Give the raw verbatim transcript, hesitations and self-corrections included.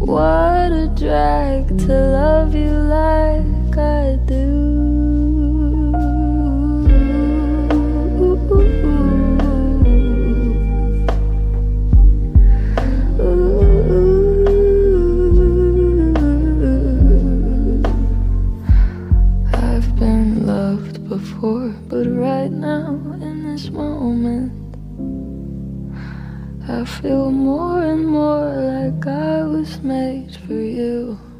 What a drag to love you like I do. I've been loved before, but right now, in this moment, I feel more and more like I was made for you.